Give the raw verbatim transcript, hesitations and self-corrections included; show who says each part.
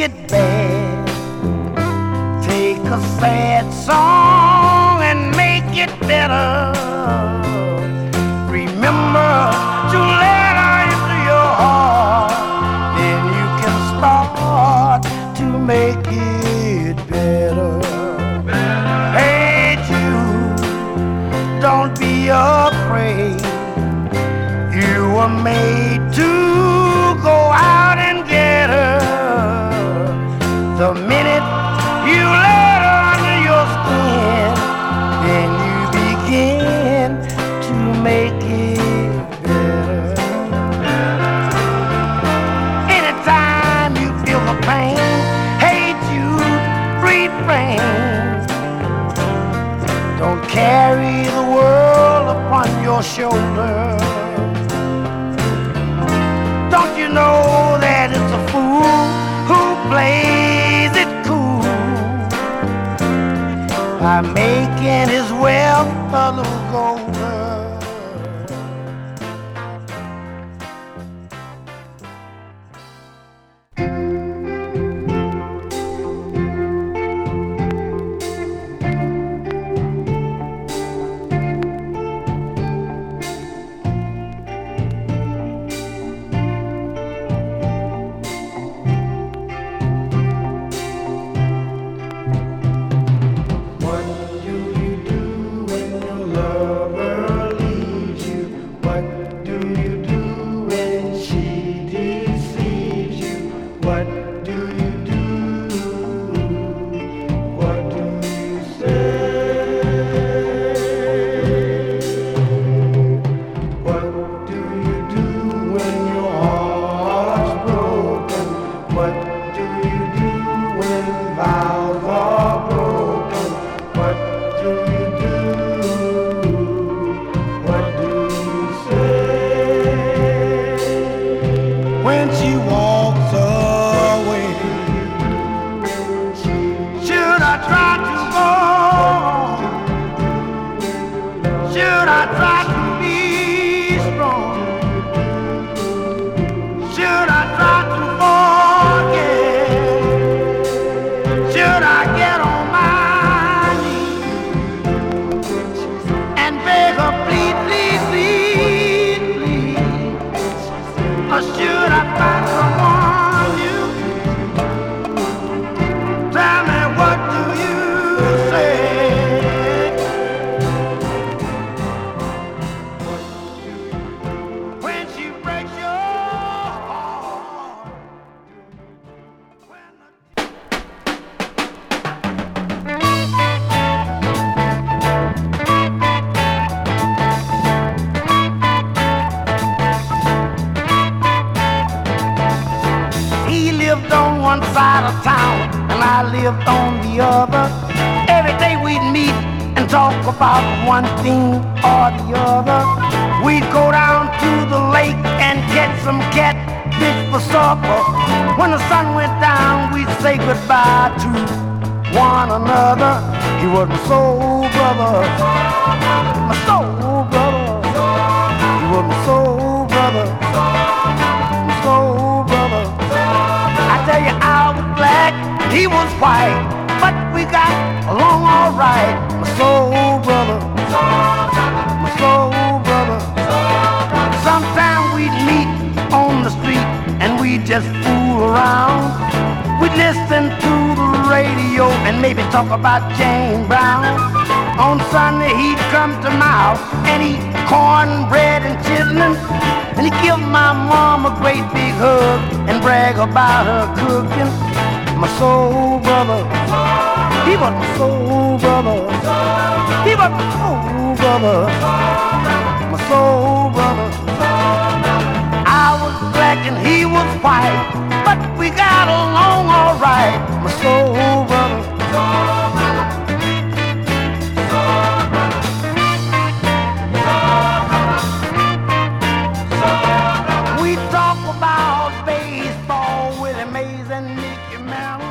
Speaker 1: it bad. Take a sad song and make it better. Remember to let her into your heart, then you can start to make it better. Hey Jude, don't be afraid. You were made to go out and get her. The minute you let her under your skin, then you begin to make it better. Anytime you feel the pain, hey Jude, refrain. Don't carry the world upon your shoulder. Don't you know that it's a fool who plays it cool by making his wealth a little golder?
Speaker 2: About one thing or the other. We'd go down to the lake and catch some catfish for supper. When the sun went down, we'd say goodbye to one another. He was my soul brother, my soul brother. He was my soul brother, my soul brother. I tell you, I was black, he was white, but we got along all right. My soul brother, my soul brother. Sometime we'd meet on the street and we'd just fool around. We'd listen to the radio and maybe talk about Jane Brown. On Sunday he'd come to my house and eat cornbread and chitlins, and he'd give my mom a great big hug and brag about her cooking. My soul brother, he was my soul brother. He was my soul brother, my soul brother. I was black and he was white, but we got along all right. My soul brother. We talk about baseball with Mays and Mickey Mouse.